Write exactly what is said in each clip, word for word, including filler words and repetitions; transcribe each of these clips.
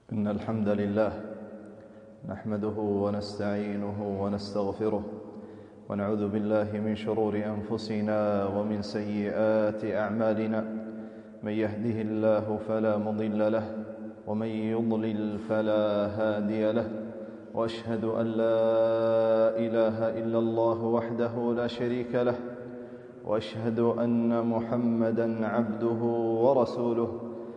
إن الحمد لله نحمده ونستعينه ونستغفره ونعوذ بالله من شرور أنفسنا ومن سيئات أعمالنا. من يهده الله فلا مضل له ومن يضلل فلا هادي له، وأشهد أن لا إله إلا الله وحده لا شريك له، وأشهد أن محمدًا عبده ورسوله.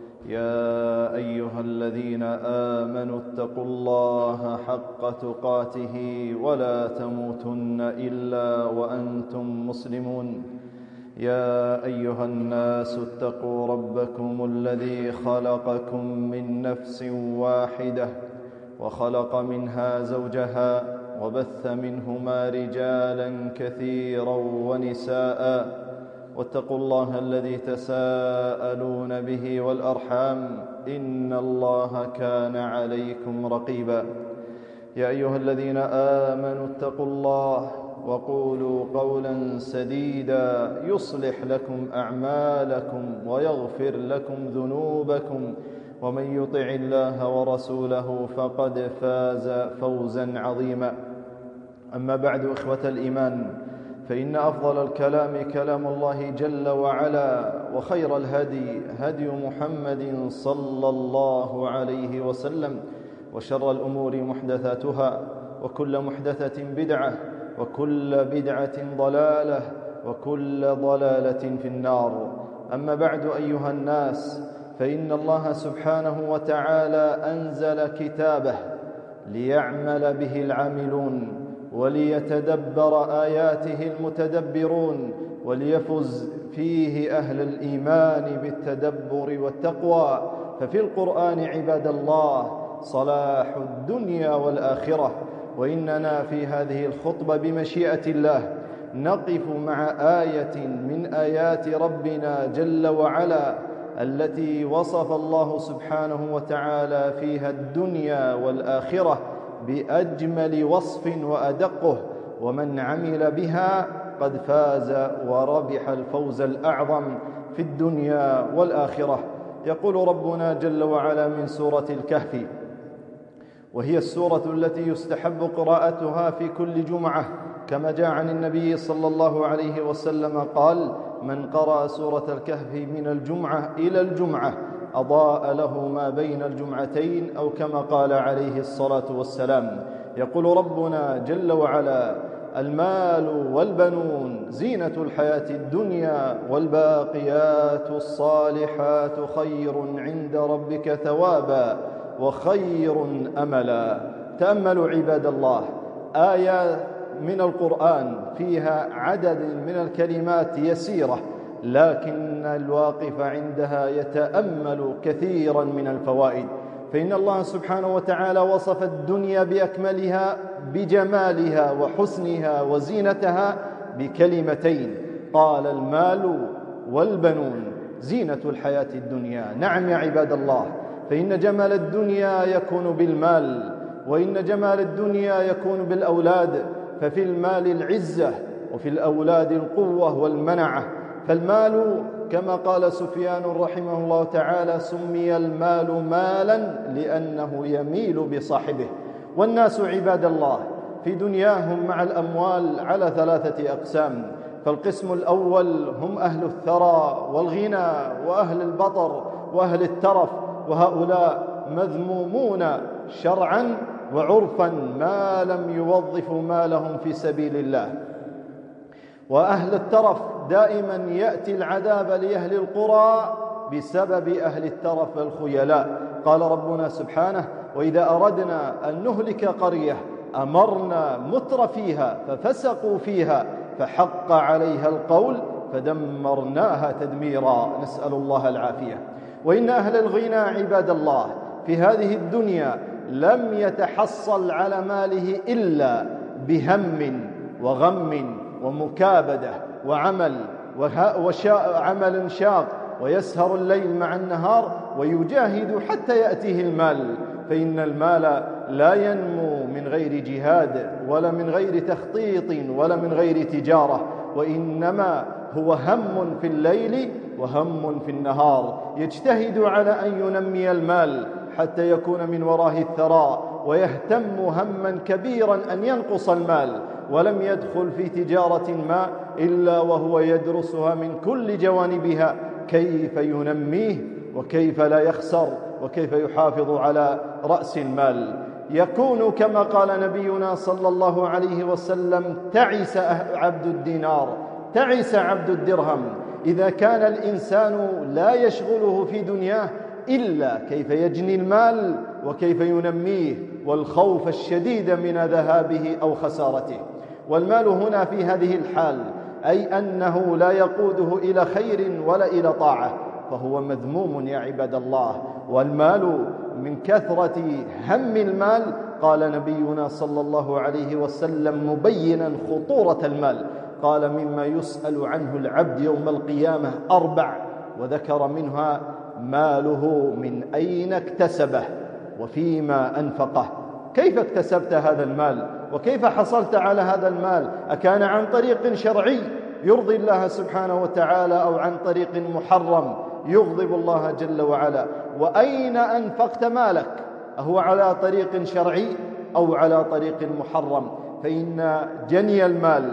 يا أيها الذين آمنوا اتقوا الله حق تقاته ولا تموتن إلا وأنتم مسلمون. يا أيها الناس اتقوا ربكم الذي خلقكم من نفس واحدة وخلق منها زوجها وبث منهما رجالا كثيرا ونساء، واتقوا الله الذي تساءلون به والأرحام إن الله كان عليكم رقيبا. يا أيها الذين آمنوا اتقوا الله وقولوا قولا سديدا يصلح لكم أعمالكم ويغفر لكم ذنوبكم، ومن يطع الله ورسوله فقد فاز فوزا عظيما. أما بعد، إخوة الإيمان، فإن أفضل الكلام كلام الله جل وعلا، وخير الهدي هدي محمد صلى الله عليه وسلم، وشر الأمور محدثاتها، وكل محدثة بدعة، وكل بدعة ضلالة، وكل ضلالة في النار. أما بعد، أيها الناس، فإن الله سبحانه وتعالى أنزل كتابه ليعمل به العاملون، وليتدبر آياته المتدبرون، وليفز فيه أهل الإيمان بالتدبر والتقوى. ففي القرآن عباد الله صلاح الدنيا والآخرة. وإننا في هذه الخطبة بمشيئة الله نقف مع آية من آيات ربنا جل وعلا التي وصف الله سبحانه وتعالى فيها الدنيا والآخرة بأجمل وصف وأدقه، ومن عمل بها قد فاز وربح الفوز الأعظم في الدنيا والآخرة. يقول ربنا جل وعلا من سورة الكهف، وهي السورة التي يستحب قراءتها في كل جمعة، كما جاء عن النبي صلى الله عليه وسلم قال: من قرأ سورة الكهف من الجمعة إلى الجمعة أضاء له ما بين الجمعتين، أو كما قال عليه الصلاة والسلام. يقول ربنا جل وعلا: المال والبنون زينة الحياة الدنيا، والباقيات الصالحات خير عند ربك ثوابا وخير أملا. تأملوا عباد الله آية من القرآن فيها عدد من الكلمات يسيرة، لكن الواقف عندها يتأمل كثيرا من الفوائد. فإن الله سبحانه وتعالى وصف الدنيا بأكملها بجمالها وحسنها وزينتها بكلمتين، قال: المال والبنون زينة الحياة الدنيا. نعم يا عباد الله، فإن جمال الدنيا يكون بالمال، وإن جمال الدنيا يكون بالأولاد. ففي المال العزة، وفي الأولاد القوة والمنعة. فالمال كما قال سفيان رحمه الله تعالى: سمي المال مالا لأنه يميل بصاحبه. والناس عباد الله في دنياهم مع الأموال على ثلاثة أقسام. فالقسم الأول هم أهل الثرى والغنى وأهل البطر وأهل الترف، وهؤلاء مذمومون شرعا وعرفا ما لم يوظفوا مالهم في سبيل الله. وأهل الترف دائما يأتي العذاب لأهل القرى بسبب أهل الترف الخيلاء. قال ربنا سبحانه: وإذا أردنا أن نهلك قرية أمرنا متر فيها ففسقوا فيها فحق عليها القول فدمرناها تدميرا. نسأل الله العافية. وإن أهل الغنى عباد الله في هذه الدنيا لم يتحصل على ماله إلا بهم وغم ومكابدة وعمل وعمل شاق، ويسهر الليل مع النهار ويجاهد حتى يأتيه المال. فإن المال لا ينمو من غير جهاد، ولا من غير تخطيط، ولا من غير تجارة، وإنما هو هم في الليل وهم في النهار. يجتهد على أن ينمي المال حتى يكون من وراه الثراء، ويهتم هما كبيرا أن ينقص المال، ولم يدخل في تجارة ما إلا وهو يدرسها من كل جوانبها، كيف ينميه وكيف لا يخسر وكيف يحافظ على رأس المال. يكون كما قال نبينا صلى الله عليه وسلم: تعس عبد الدينار، تعس عبد الدرهم. إذا كان الإنسان لا يشغله في دنياه إلا كيف يجني المال وكيف ينميه، والخوف الشديد من ذهابه أو خسارته. والمال هنا في هذه الحال أي أنه لا يقوده إلى خير ولا إلى طاعة، فهو مذموم يا عباد الله. والمال من كثرة هم المال، قال نبينا صلى الله عليه وسلم مبينا خطورة المال، قال: مما يسأل عنه العبد يوم القيامة أربع، وذكر منها ماله من أين اكتسبه وفيما أنفقه. كيف اكتسبت هذا المال؟ وكيف حصلت على هذا المال؟ أكان عن طريق شرعي يرضي الله سبحانه وتعالى، أو عن طريق محرم يغضب الله جل وعلا؟ وأين أنفقت مالك؟ أهو على طريق شرعي أو على طريق محرم؟ فإن جني المال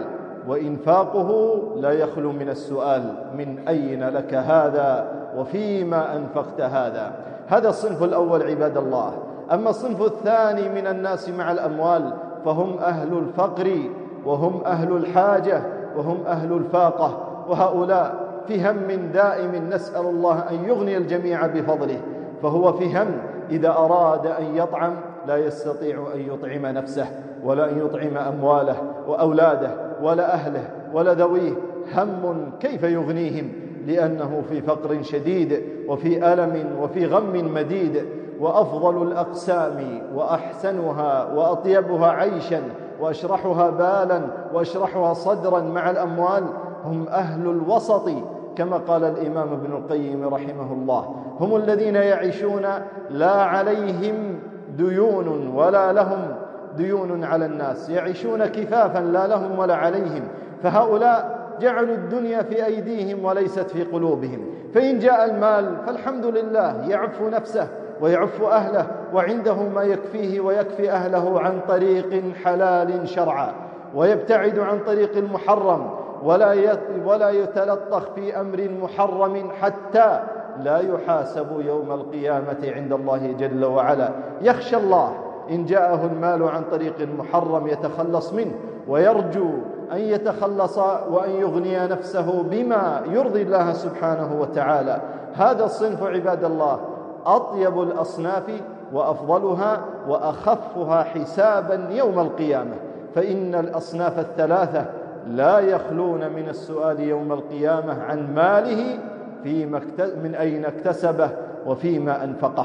وإنفاقه لا يخلو من السؤال: من أين لك هذا وفيما أنفقت هذا؟ هذا الصنف الأول عباد الله. أما الصنف الثاني من الناس مع الأموال فهم أهل الفقر، وهم أهل الحاجة، وهم أهل الفاقة، وهؤلاء في هم دائم نسأل الله أن يغني الجميع بفضله. فهو في هم إذا أراد أن يطعم لا يستطيع أن يطعم نفسه، ولا أن يطعم أمواله وأولاده ولا أهله ولا ذويه، هم كيف يغنيهم، لأنه في فقر شديد وفي ألم وفي غم مديد. وأفضل الأقسام وأحسنها وأطيبها عيشا وأشرحها بالا وأشرحها صدرا مع الأموال هم أهل الوسط، كما قال الإمام ابن القيم رحمه الله: هم الذين يعيشون لا عليهم ديون ولا لهم ديون على الناس، يعيشون كفافا لا لهم ولا عليهم. فهؤلاء جعلوا الدنيا في أيديهم وليست في قلوبهم، فإن جاء المال فالحمد لله، يعفو نفسه ويعف أهله، وعنده ما يكفيه ويكفي أهله عن طريق حلال شرعا، ويبتعد عن طريق المحرم، ولا ولا يتلطخ في أمر محرم حتى لا يحاسب يوم القيامة عند الله جل وعلا. يخشى الله إن جاءه المال عن طريق محرم يتخلص منه، ويرجو أن يتخلص وأن يغني نفسه بما يرضي الله سبحانه وتعالى. هذا الصنف عباد الله أطيب الأصناف وأفضلها وأخفها حسابا يوم القيامة، فإن الأصناف الثلاثة لا يخلون من السؤال يوم القيامة عن ماله، في من أين اكتسبه وفيما أنفقه.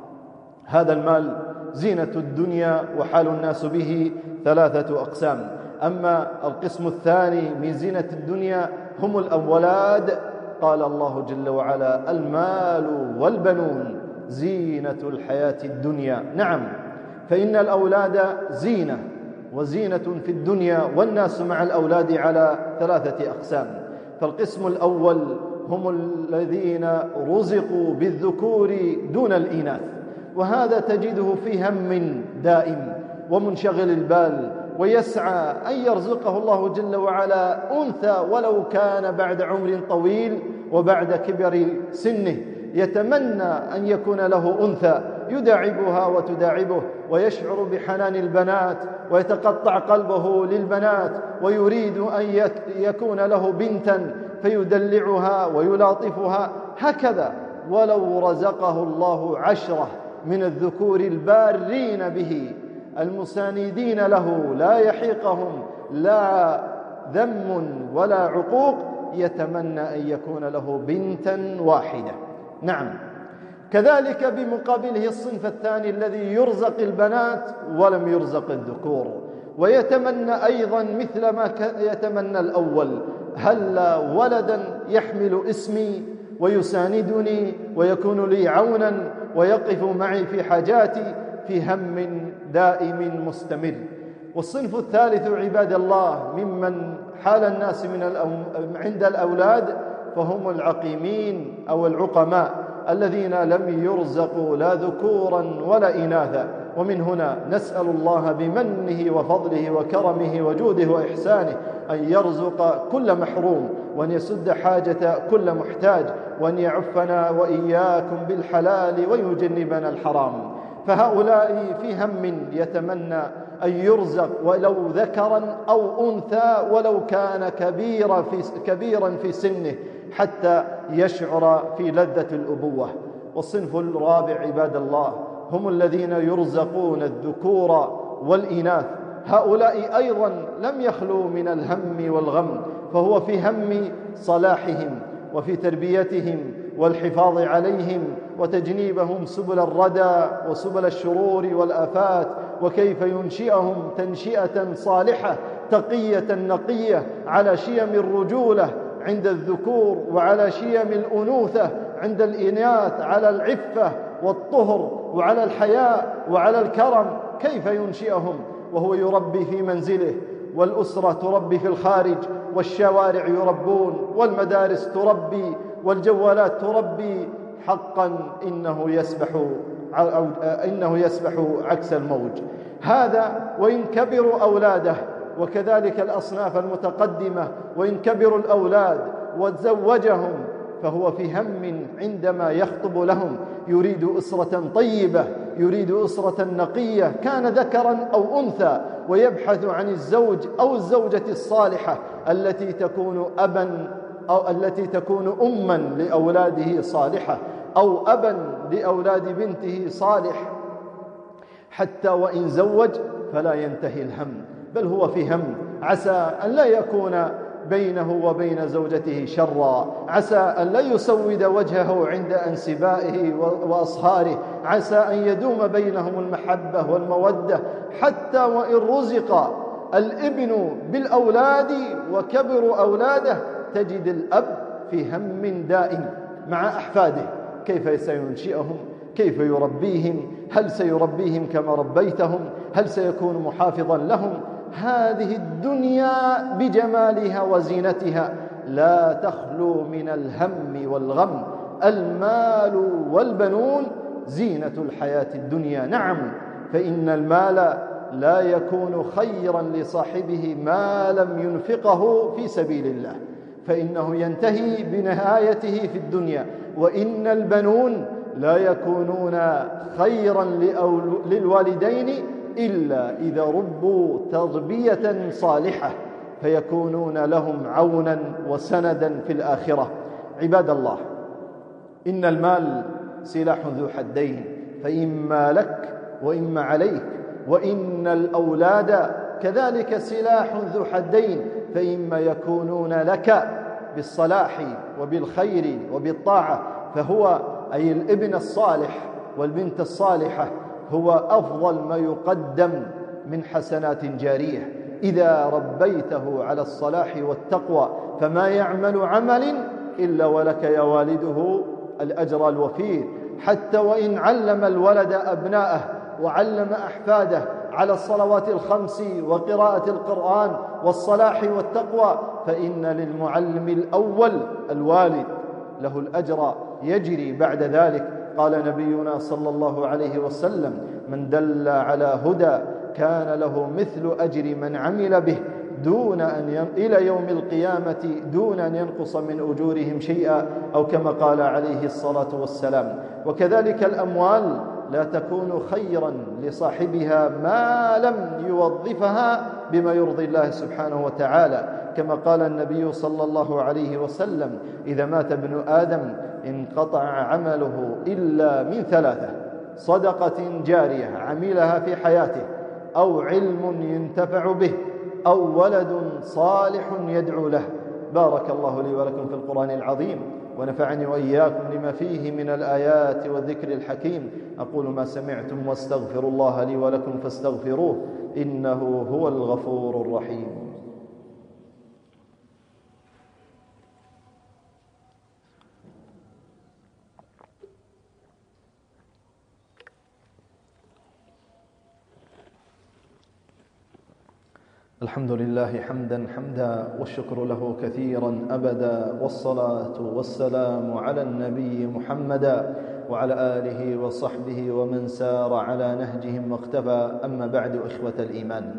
هذا المال زينة الدنيا، وحال الناس به ثلاثة أقسام. أما القسم الثاني من زينة الدنيا هم الأولاد، قال الله جل وعلا: المال والبنون زينة الحياة الدنيا. نعم، فإن الأولاد زينة وزينة في الدنيا، والناس مع الأولاد على ثلاثة أقسام. فالقسم الأول هم الذين رزقوا بالذكور دون الإناث، وهذا تجده في هم دائم ومنشغل البال، ويسعى أن يرزقه الله جل وعلا أنثى ولو كان بعد عمر طويل وبعد كبر سنه، يتمنى أن يكون له أنثى يداعبها وتداعبه، ويشعر بحنان البنات ويتقطع قلبه للبنات، ويريد أن يكون له بنتا فيدلعها ويلاطفها هكذا. ولو رزقه الله عشرة من الذكور البارين به المساندين له لا يحيقهم لا ذم ولا عقوق، يتمنى أن يكون له بنتا واحدة. نعم، كذلك بمقابله الصنف الثاني الذي يرزق البنات ولم يرزق الذكور، ويتمنى أيضا مثل ما يتمنى الأول: هل ولدا يحمل اسمي ويساندني ويكون لي عونا ويقف معي في حاجاتي، في هم دائم مستمر. والصنف الثالث عباد الله ممن حال الناس من عند الأولاد فهم العقيمين أو العقماء، الذين لم يرزقوا لا ذكورا ولا إناثا. ومن هنا نسأل الله بمنه وفضله وكرمه وجوده وإحسانه أن يرزق كل محروم، وأن يسد حاجة كل محتاج، وأن يعفنا وإياكم بالحلال ويجنبنا الحرام. فهؤلاء في هم يتمنى أن يرزق ولو ذكرا أو أنثى ولو كان كبيرا في, كبيرا في سنه حتى يشعر في لذة الأبوة. والصنف الرابع عباد الله هم الذين يرزقون الذكور والإناث. هؤلاء أيضا لم يخلوا من الهم والغم، فهو في هم صلاحهم وفي تربيتهم والحفاظ عليهم وتجنيبهم سبل الردى وسبل الشرور والآفات، وكيف ينشئهم تنشئة صالحة تقية نقية على شيم الرجولة عند الذكور، وعلى شيم الأنوثة عند الإناث، على العفة والطهر وعلى الحياء وعلى الكرم. كيف ينشئهم وهو يربي في منزله، والأسرة تربي في الخارج، والشوارع يربون، والمدارس تربي، والجوالات تربي. حقا إنه يسبح أو إنه يسبح عكس الموج. هذا وإن كبروا أولاده، وكذلك الأصناف المتقدمة وإن كبروا الأولاد وتزوجهم فهو في هم عندما يخطب لهم، يريد أسرة طيبة، يريد أسرة نقية، كان ذكرا أو أنثى، ويبحث عن الزوج أو الزوجة الصالحة التي تكون أبا أو التي تكون أما لأولاده صالحة، أو أبا لأولاد بنته صالح. حتى وإن زوج فلا ينتهي الهم، بل هو في هم، عسى أن لا يكون بينه وبين زوجته شرا، عسى أن لا يسود وجهه عند أنسبائه وأصهاره، عسى أن يدوم بينهم المحبة والمودة. حتى وإن رزق الابن بالأولاد وكبر أولاده تجد الأب في هم دائم مع أحفاده، كيف سينشئهم، كيف يربيهم، هل سيربيهم كما ربيتهم، هل سيكون محافظا لهم. هذه الدنيا بجمالها وزينتها لا تخلو من الهم والغم. المال والبنون زينة الحياة الدنيا، نعم، فإن المال لا يكون خيرا لصاحبه ما لم ينفقه في سبيل الله، فإنه ينتهي بنهايته في الدنيا. وإن البنون لا يكونون خيرا للوالدين إلا إذا ربوا تربية صالحة، فيكونون لهم عونا وسندا في الآخرة. عباد الله، إن المال سلاح ذو حدين، فإما لك وإما عليك، وإن الأولاد كذلك سلاح ذو حدين، فإما يكونون لك بالصلاح وبالخير وبالطاعة، فهو أي الابن الصالح والبنت الصالحة هو أفضل ما يقدم من حسنات جارية. إذا ربيته على الصلاح والتقوى فما يعمل عمل إلا ولك يا والده الأجر الوفير. حتى وإن علم الولد أبناءه وعلم أحفاده على الصلوات الخمس وقراءة القرآن والصلاح والتقوى، فإن للمعلم الأول الوالد له الأجر يجري بعد ذلك. قال نبينا صلى الله عليه وسلم: من دل على هدى كان له مثل أجر من عمل به دون أن ين... إلى يوم القيامة دون أن ينقص من أجورهم شيئا، أو كما قال عليه الصلاة والسلام. وكذلك الأموال لا تكون خيرا لصاحبها ما لم يوظفها بما يرضي الله سبحانه وتعالى، كما قال النبي صلى الله عليه وسلم: إذا مات ابن آدم انقطع عمله إلا من ثلاثة: صدقة جارية عملها في حياته، أو علم ينتفع به، أو ولد صالح يدعو له. بارك الله لي ولكم في القرآن العظيم، ونفعني وإياكم لما فيه من الآيات والذكر الحكيم. أقول ما سمعتم واستغفر الله لي ولكم فاستغفروه إنه هو الغفور الرحيم. الحمد لله حمدا حمدا والشكر له كثيرا أبدا، والصلاة والسلام على النبي محمدا وعلى آله وصحبه ومن سار على نهجهم واقتفى. أما بعد، إخوة الإيمان،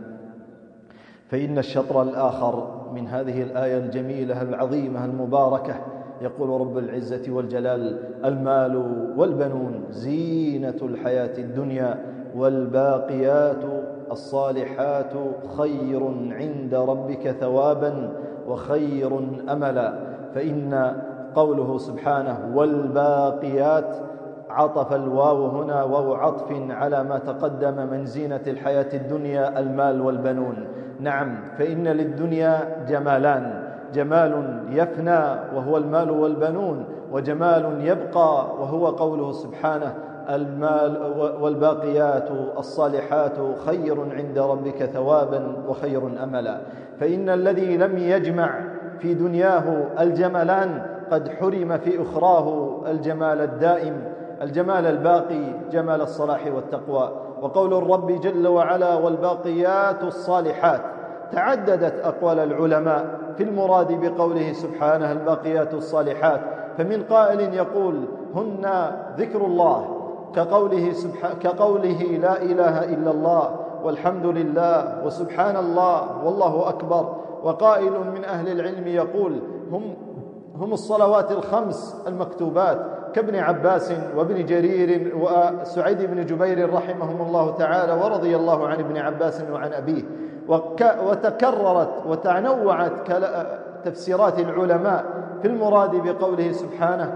فإن الشطر الآخر من هذه الآية الجميلة العظيمة المباركة يقول رب العزة والجلال: المال والبنون زينة الحياة الدنيا والباقيات الصالحات خير عند ربك ثوابا وخير أملا. فإن قوله سبحانه والباقيات عطف الواو هنا واو عطف على ما تقدم من زينة الحياة الدنيا المال والبنون. نعم، فإن للدنيا جمالان: جمال يفنى وهو المال والبنون، وجمال يبقى وهو قوله سبحانه: المال والباقيات الصالحات خير عند ربك ثوابا وخير أملا. فإن الذي لم يجمع في دنياه الجمالان قد حرم في أخراه الجمال الدائم، الجمال الباقي، جمال الصلاح والتقوى. وقول الرب جل وعلا: والباقيات الصالحات، تعددت أقوال العلماء في المراد بقوله سبحانه الباقيات الصالحات، فمن قائل يقول: هن ذكر الله كقوله, سبحانه كقوله لا إله إلا الله والحمد لله وسبحان الله والله أكبر. وقائل من أهل العلم يقول: هم, هم الصلوات الخمس المكتوبات كابن عباس وابن جرير وسعيد بن جبير رحمهم الله تعالى ورضي الله عن ابن عباس وعن أبيه. وتكررت وتنوعت تفسيرات العلماء في المراد بقوله سبحانه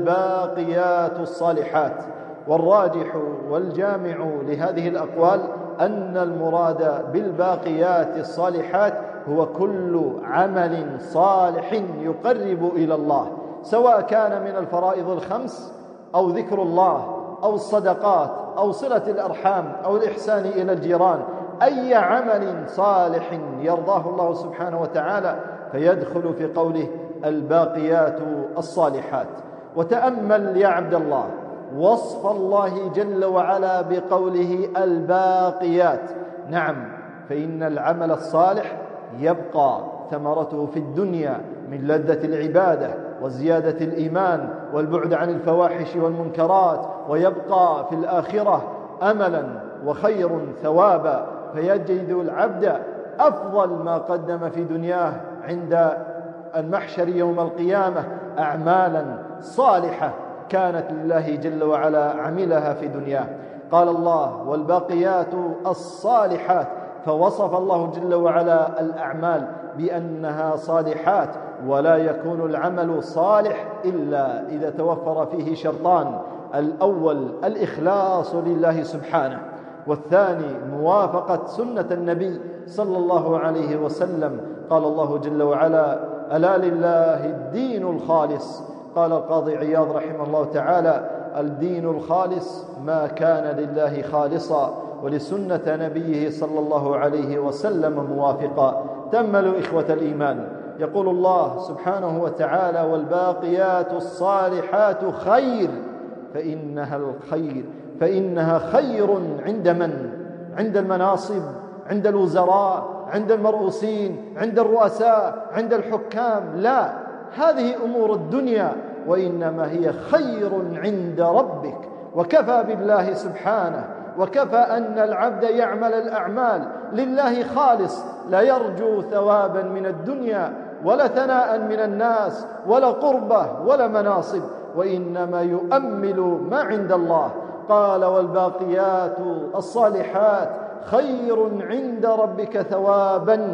الباقيات الصالحات. والراجح والجامع لهذه الأقوال أن المراد بالباقيات الصالحات هو كل عمل صالح يقرب إلى الله، سواء كان من الفرائض الخمس أو ذكر الله أو الصدقات أو صلة الأرحام أو الإحسان إلى الجيران. أي عمل صالح يرضاه الله سبحانه وتعالى فيدخل في قوله الباقيات الصالحات. وتأمل يا عبد الله وصف الله جل وعلا بقوله الباقيات. نعم، فإن العمل الصالح يبقى ثمرته في الدنيا من لذة العبادة وزيادة الإيمان والبعد عن الفواحش والمنكرات، ويبقى في الآخرة أملا وخير ثوابا، فيجد العبد أفضل ما قدم في دنياه عند المحشر يوم القيامة أعمالا صالحة كانت لله جل وعلا عملها في دنياه. قال الله والباقيات الصالحات، فوصف الله جل وعلا الأعمال بأنها صالحات، ولا يكون العمل صالح إلا إذا توفر فيه شرطان: الأول الإخلاص لله سبحانه، والثاني موافقة سنة النبي صلى الله عليه وسلم. قال الله جل وعلا ألا لله الدين الخالص. قال القاضي عياض رحمه الله تعالى الدين الخالص ما كان لله خالصا ولسنة نبيه صلى الله عليه وسلم موافقا. تأملوا إخوة الإيمان، يقول الله سبحانه وتعالى والباقيات الصالحات خير، فإنها الخير فإنها خير عند من؟ عند المناصب، عند الوزراء، عند المرؤوسين، عند الرؤساء، عند الحكام؟ لا، هذه أمور الدنيا، وإنما هي خير عند ربك. وكفى بالله سبحانه، وكفى أن العبد يعمل الأعمال لله خالص، لا يرجو ثوابا من الدنيا ولا ثناء من الناس ولا قربة ولا مناصب، وإنما يؤمل ما عند الله. قال والباقيات الصالحات خير عند ربك ثوابا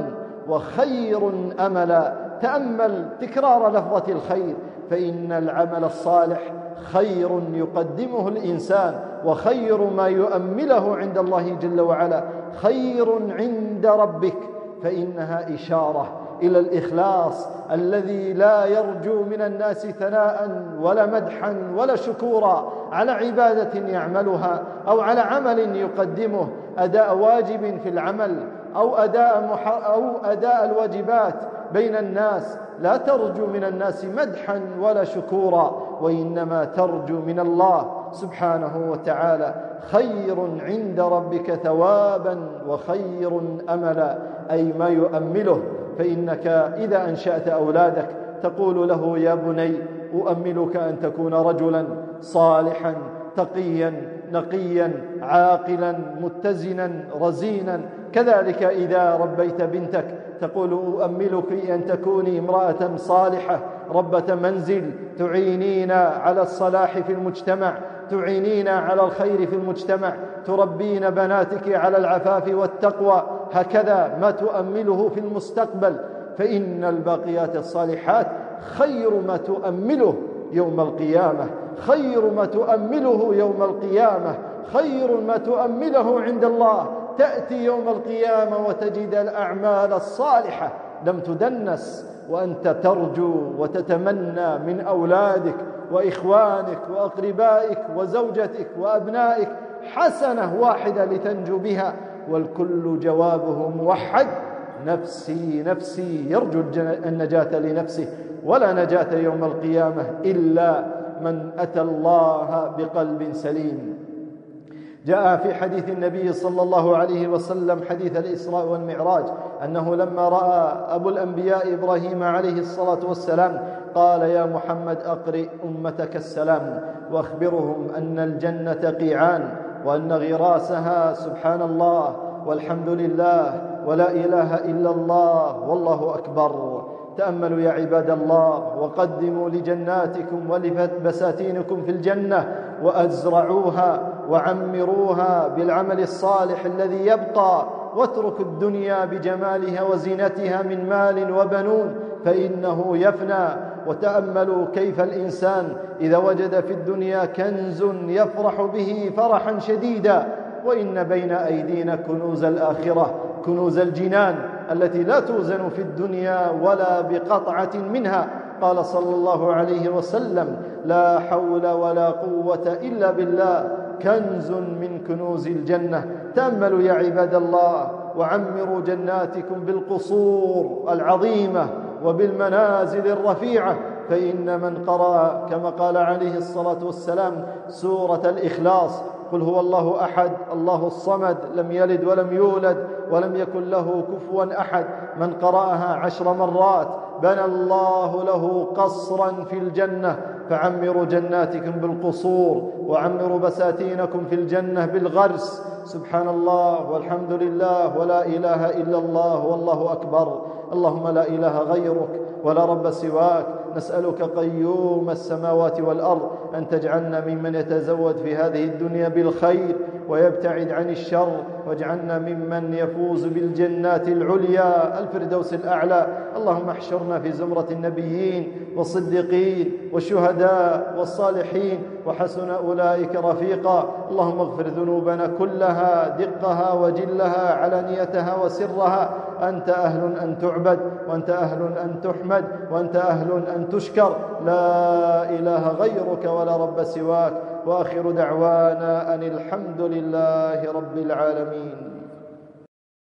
وخير أملا. تأمل تكرار لفظة الخير، فإن العمل الصالح خير يقدمه الإنسان، وخير ما يؤمله عند الله جل وعلا خير عند ربك، فإنها إشارة إلى الإخلاص الذي لا يرجو من الناس ثناء ولا مدحا ولا شكورا على عبادة يعملها أو على عمل يقدمه، أداء واجب في العمل أو أداء, مح... أو أداء الواجبات بين الناس. لا ترجو من الناس مدحا ولا شكورا، وإنما ترجو من الله سبحانه وتعالى: خير عند ربك ثوابا وخير أملا، أي ما يؤمله. فإنك إذا أنشأت أولادك تقول له: يا بني أؤملك أن تكون رجلا صالحا تقيا نقيا عاقلا متزنا رزينا. كذلك إذا ربيت بنتك تقول: أؤملك أن تكوني امرأة صالحة ربة منزل، تعينين على الصلاح في المجتمع، تعينين على الخير في المجتمع، تربين بناتك على العفاف والتقوى. هكذا ما تؤمله في المستقبل، فإن الباقيات الصالحات خير ما تؤمله يوم القيامة، خير ما تؤمله يوم القيامة، خير ما تؤمله عند الله. تأتي يوم القيامة وتجد الأعمال الصالحة لم تدنس، وأنت ترجو وتتمنى من أولادك وإخوانك وأقربائك وزوجتك وأبنائك حسنة واحدة لتنجو بها، والكل جوابه موحد: نفسي نفسي. يرجو النجاة لنفسه، ولا نجاة يوم القيامة إلا من أتى الله بقلب سليم. جاء في حديث النبي صلى الله عليه وسلم، حديث الإسراء والمعراج، أنه لما رأى أبو الأنبياء إبراهيم عليه الصلاة والسلام قال: يا محمد أقرئ أمتك السلام وأخبرهم أن الجنة قيعان، وأن غراسها سبحان الله والحمد لله ولا إله إلا الله والله أكبر. تأملوا يا عباد الله، وقدموا لجناتكم ولبساتينكم في الجنة، وأزرعوها وعمروها بالعمل الصالح الذي يبقى، واتركوا الدنيا بجمالها وزينتها من مال وبنون فإنه يفنى. وتأملوا كيف الإنسان إذا وجد في الدنيا كنز يفرح به فرحا شديدا، وإن بين أيدينا كنوز الآخرة، كنوز الجنان التي لا توزن في الدنيا ولا بقطعة منها. قال صلى الله عليه وسلم: لا حول ولا قوة إلا بالله، كنز من كنوز الجنة. تأملوا يا عباد الله، وعمروا جناتكم بالقصور العظيمة وبالمنازل الرفيعة، فإن من قرأ كما قال عليه الصلاة والسلام سورة الإخلاص: قل هو الله أحد الله الصمد لم يلد ولم يولد ولم يكن له كفوا أحد، من قرأها عشر مرات بنى الله له قصرا في الجنة. فعمروا جناتكم بالقصور، وعمروا بساتينكم في الجنة بالغرس. سبحان الله والحمد لله ولا إله إلا الله والله أكبر. اللهم لا إله غيرك ولا رب سواك، نسألك قيوم السماوات والأرض أن تجعلنا ممن يتزود في هذه الدنيا بالخير ويبتعد عن الشر، واجعلنا ممن يفوز بالجنات العليا الفردوس الأعلى. اللهم احشرنا في زمرة النبيين والصديقين والشهداء والصالحين، وحسن أولئك رفيقا. اللهم اغفر ذنوبنا كلها، دقها وجلها، علانيتها وسرها. أنت أهل أن تعبد، وأنت أهل أن تحمد، وأنت أهل أن تشكر. لا إله غيرك ولا رب سواك. وآخر دعوانا أن الحمد لله رب العالمين.